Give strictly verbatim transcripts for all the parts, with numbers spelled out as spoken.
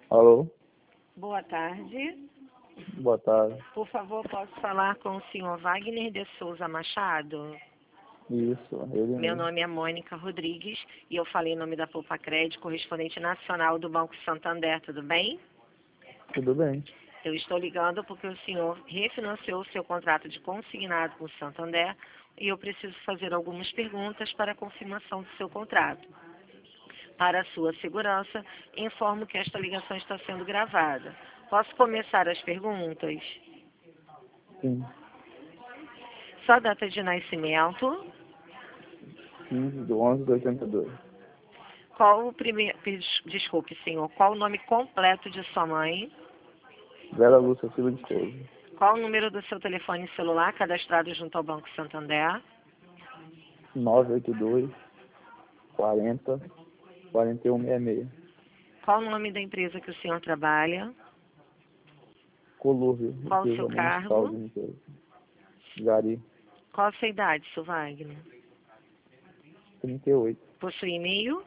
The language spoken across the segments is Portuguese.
Alô? Boa tarde. Boa tarde. Por favor, posso falar com o senhor Wagner de Souza Machado? Isso, ele Meu mesmo. nome é Mônica Rodrigues e eu falei em nome da Poupa Crédito, correspondente nacional do Banco Santander, tudo bem? Tudo bem. Eu estou ligando porque o senhor refinanciou o seu contrato de consignado com o Santander e eu preciso fazer algumas perguntas para a confirmação do seu contrato. Para a sua segurança, informo que esta ligação está sendo gravada. Posso começar as perguntas? Sim. Sua data de nascimento? quinze de onze de oitenta e dois. Qual o primeiro... Desculpe, senhor. Qual o nome completo de sua mãe? Vera Lúcia Silva de Souza. Qual o número do seu telefone celular cadastrado junto ao Banco Santander? nove oito dois, quarenta, quarenta e um sessenta e seis. Qual o nome da empresa que o senhor trabalha? Colúvio, Qual o empresa seu municipal de cargo? limpeza. Gari, Qual a sua idade, seu Wagner? trinta e oito. Possui e-mail?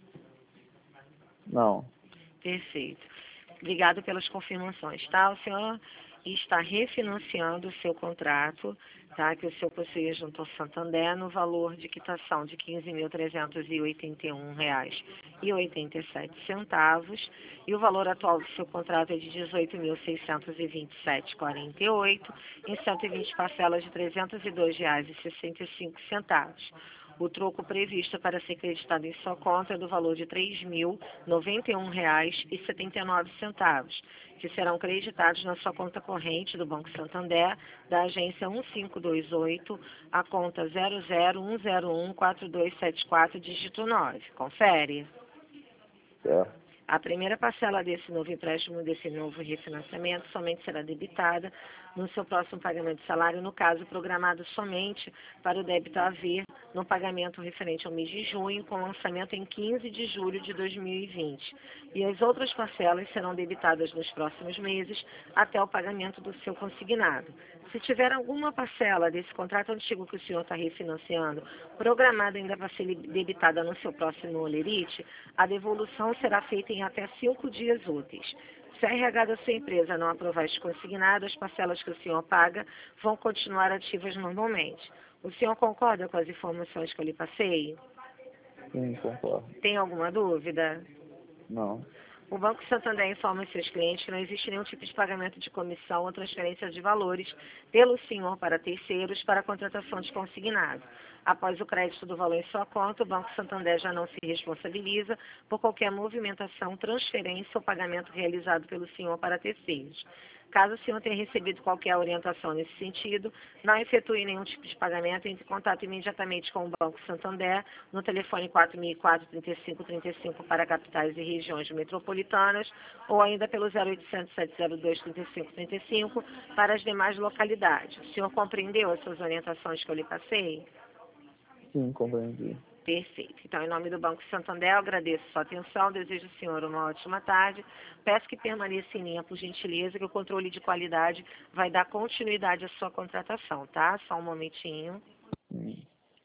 Não. Perfeito. Obrigado pelas confirmações, tá? O senhor está refinanciando o seu contrato, tá? Que o senhor possui junto ao Santander no valor de quitação de quinze mil trezentos e oitenta e um reais e oitenta e sete centavos e o valor atual do seu contrato é de dezoito mil seiscentos e vinte e sete reais e quarenta e oito em cento e vinte parcelas de trezentos e dois reais e sessenta e cinco centavos. O troco previsto para ser creditado em sua conta é do valor de três mil noventa e um reais e setenta e nove centavos, que serão creditados na sua conta corrente do Banco Santander, da agência um cinco dois oito, a conta zero zero um zero um quatro dois sete quatro, dígito nove. Confere. Certo. A primeira parcela desse novo empréstimo, desse novo refinanciamento, somente será debitada no seu próximo pagamento de salário, no caso, programado somente para o débito a haver no pagamento referente ao mês de junho, com lançamento em quinze de julho de dois mil e vinte. E as outras parcelas serão debitadas nos próximos meses até o pagamento do seu consignado. Se tiver alguma parcela desse contrato antigo que o senhor está refinanciando, programada ainda para ser debitada no seu próximo olerite, a devolução será feita em até cinco dias úteis. Se a R H da sua empresa não aprovar este consignado, as parcelas que o senhor paga vão continuar ativas normalmente. O senhor concorda com as informações que eu lhe passei? Sim, concordo. Tem alguma dúvida? Não. O Banco Santander informa seus clientes que não existe nenhum tipo de pagamento de comissão ou transferência de valores pelo senhor para terceiros para a contratação de consignado. Após o crédito do valor em sua conta, o Banco Santander já não se responsabiliza por qualquer movimentação, transferência ou pagamento realizado pelo senhor para terceiros. Caso o senhor tenha recebido qualquer orientação nesse sentido, não efetue nenhum tipo de pagamento, entre em contato imediatamente com o Banco Santander no telefone quatro mil e quatro, trinta e cinco trinta e cinco para capitais e regiões metropolitanas ou ainda pelo zero oitocentos, sete zero dois, trinta e cinco trinta e cinco para as demais localidades. O senhor compreendeu as suas orientações que eu lhe passei? Sim, compreendi. Perfeito. Então, em nome do Banco Santander, eu agradeço a sua atenção, desejo ao senhor uma ótima tarde. Peço que permaneça em linha, por gentileza, que o controle de qualidade vai dar continuidade à sua contratação, tá? Só um momentinho. Sim.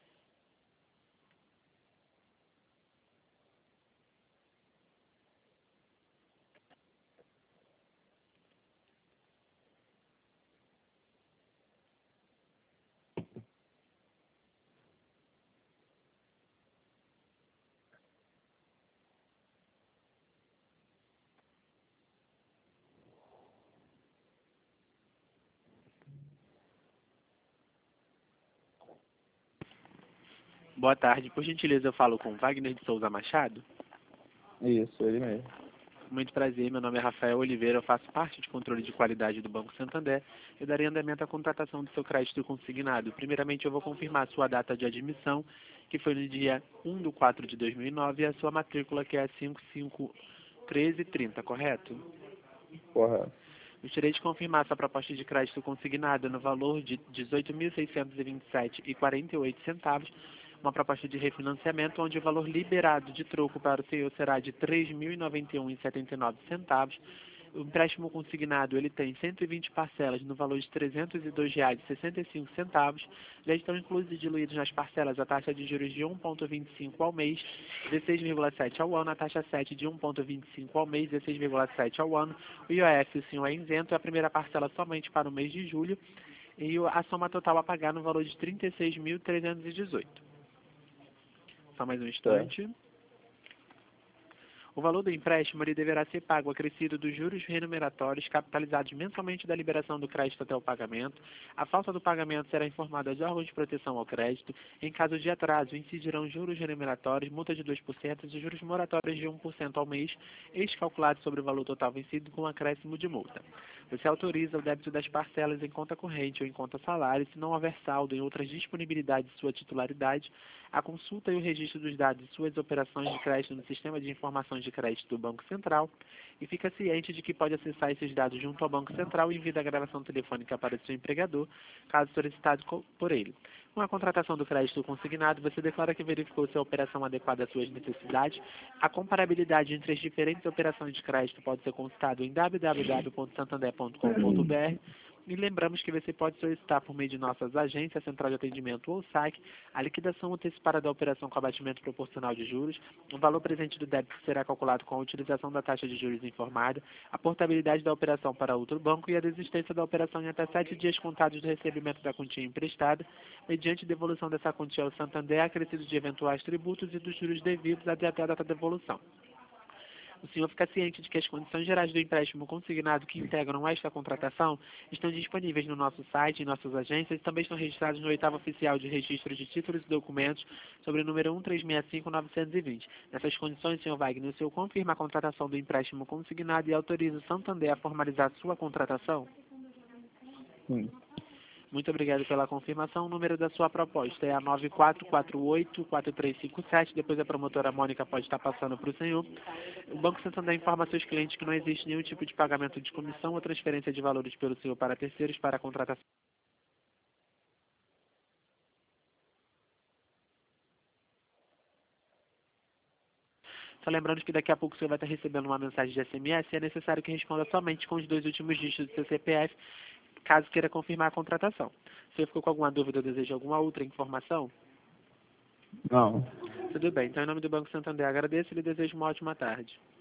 Boa tarde, por gentileza eu falo com Wagner de Souza Machado. Isso, ele mesmo. Muito prazer, meu nome é Rafael Oliveira, eu faço parte de controle de qualidade do Banco Santander. Eu darei andamento à contratação do seu crédito consignado. Primeiramente eu vou confirmar a sua data de admissão, que foi no dia um de quatro de dois mil e nove, e a sua matrícula, que é a cinco cinco um três três zero, correto? Correto. Gostaria de confirmar sua proposta de crédito consignada no valor de dezoito mil seiscentos e vinte e sete reais e quarenta e oito centavos, uma proposta de refinanciamento onde o valor liberado de troco para o senhor será de três mil e noventa e um reais e setenta e nove centavos O empréstimo consignado ele tem cento e vinte parcelas no valor de trezentos e dois reais e sessenta e cinco centavos. Já estão inclusos e diluídos nas parcelas a taxa de juros de um vírgula vinte e cinco ao mês, dezesseis vírgula sete ao ano, a taxa sete de um vírgula vinte e cinco ao mês, dezesseis vírgula sete ao ano. O I O F, o senhor é isento, a primeira parcela somente para o mês de julho e a soma total a pagar no valor de trinta e seis mil trezentos e dezoito. Só mais um instante. O valor do empréstimo ele deverá ser pago acrescido dos juros remuneratórios capitalizados mensalmente da liberação do crédito até o pagamento. A falta do pagamento será informada aos órgãos de proteção ao crédito. Em caso de atraso, incidirão juros remuneratórios, multa de dois por cento e juros moratórios de um por cento ao mês, este calculado sobre o valor total vencido com acréscimo de multa. Você autoriza o débito das parcelas em conta corrente ou em conta salário, se não houver saldo em outras disponibilidades de sua titularidade, a consulta e o registro dos dados de suas operações de crédito no Sistema de Informações de Crédito do Banco Central e fica ciente de que pode acessar esses dados junto ao Banco Central e envia a gravação telefônica para o seu empregador, caso solicitado por ele. Com a contratação do crédito consignado, você declara que verificou se a operação adequada às suas necessidades. A comparabilidade entre as diferentes operações de crédito pode ser consultada em w w w ponto santander ponto com ponto b r. E lembramos que você pode solicitar por meio de nossas agências, central de atendimento ou S A C, a liquidação antecipada da operação com abatimento proporcional de juros, o valor presente do débito será calculado com a utilização da taxa de juros informada, a portabilidade da operação para outro banco e a desistência da operação em até sete dias contados do recebimento da quantia emprestada, mediante devolução dessa quantia ao Santander, acrescido de eventuais tributos e dos juros devidos até a data da devolução. O senhor fica ciente de que as condições gerais do empréstimo consignado que integram esta contratação estão disponíveis no nosso site, em nossas agências e também estão registrados no oitavo oficial de registro de títulos e documentos sobre o número um três seis cinco nove dois zero. Nessas condições, senhor Wagner, o senhor confirma a contratação do empréstimo consignado e autoriza o Santander a formalizar sua contratação? Sim. Muito obrigado pela confirmação. O número da sua proposta é a nove quatro quatro oito, quatro três cinco sete. Depois a promotora Mônica pode estar passando para o senhor. O Banco Santander informa a seus clientes que não existe nenhum tipo de pagamento de comissão ou transferência de valores pelo senhor para terceiros para a contratação. Só lembrando que daqui a pouco o senhor vai estar recebendo uma mensagem de S M S e é necessário que responda somente com os dois últimos dígitos do seu C P F, caso queira confirmar a contratação. O senhor ficou com alguma dúvida ou deseja alguma outra informação? Não. Tudo bem. Então, em nome do Banco Santander, agradeço e lhe desejo uma ótima tarde.